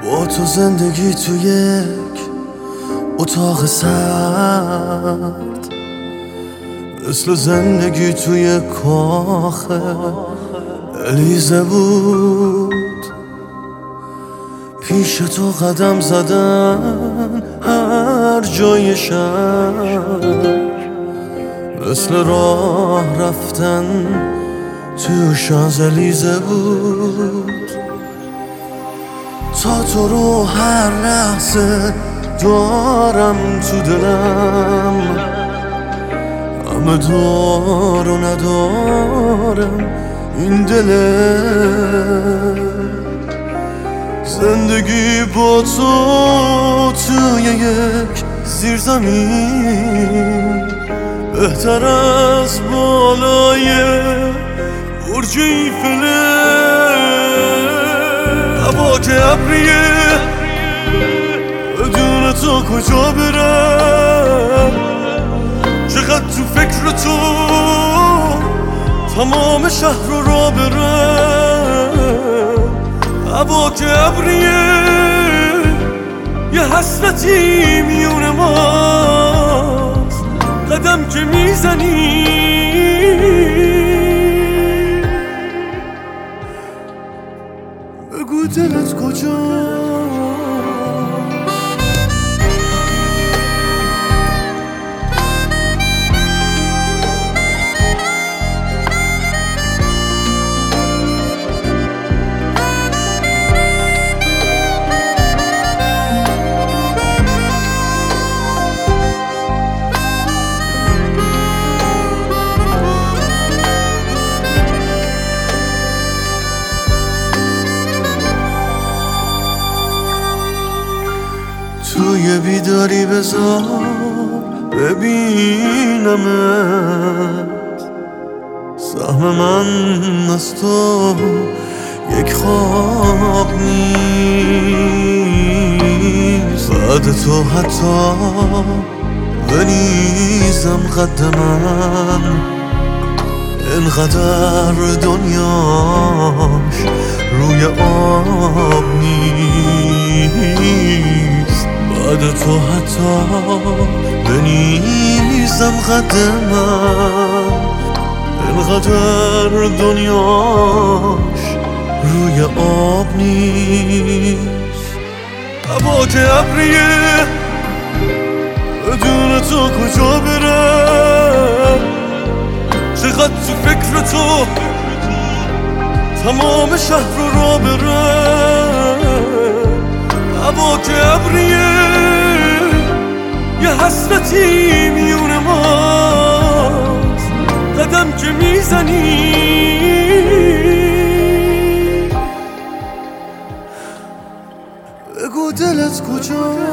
با تو زندگی تو یک اتاق سرد، مثل زندگی توی کاخ الیزه بود. پیش تو قدم زدن هر جای شهر، مثل راه رفتن تو شانزلیزه بود. تا تو رو هر لحظه دارم تو دلم، همه دار و ندارم این دله. زندگی با تو توی یک زیرزمین بهتر از بالای برج ایفله. هوا که ابریه، بدون تو کجا برم؟ چقدر تو فکر تو تمام شهر رو را برم. هوا که ابریه، یه حسرتی میون ماست، قدم که میزنی بگو دلت کجا. توی بیداری بذار ببینمت، سهم من از تو یک خواب نیست. بعد تو حتی بنیزم قد من، اینقدر دنیاش روی آب نیست. بعد تو حتی بنیزم قد من، اینقدر دنیاش روی آب نیست. هوا که ابریه، بدون تو کجا برم؟ چقدر تو فکر تو تمام شهر رو را برم. هوا که ابریه، یه حسرتی میون ماست، قدم که میزنی بگو دلت کجا.